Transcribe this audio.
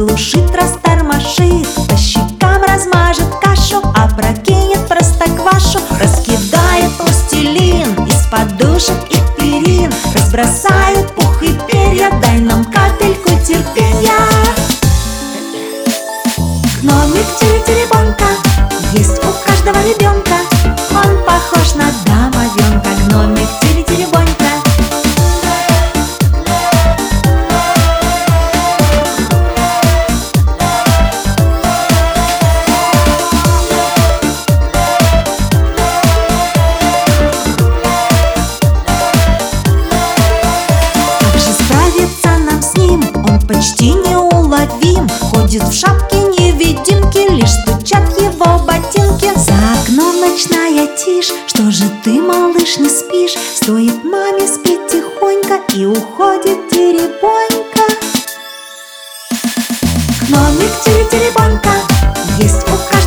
оглушит, растормошит, по щекам размажет кашу, опрокинет простоквашу, раскидает пластилин из подушек и перин, разбросает пух и перья, дай нам капельку терпенья. Гномик Тири-Тири-Бонька есть у каждого ребенка, он похож на домовенка. Гномик Тири-Тири-Бонька. Как же справиться нам с ним? Он почти неуловим, ходит в шапке невидимки, лишь стучат его ботинки. За окном ночная тишь, что же ты, малыш, не спишь? Стоит маме спит тихонько, и уходит Тири-Бонька. Гномик Тири-Тири-Бонька есть у каждого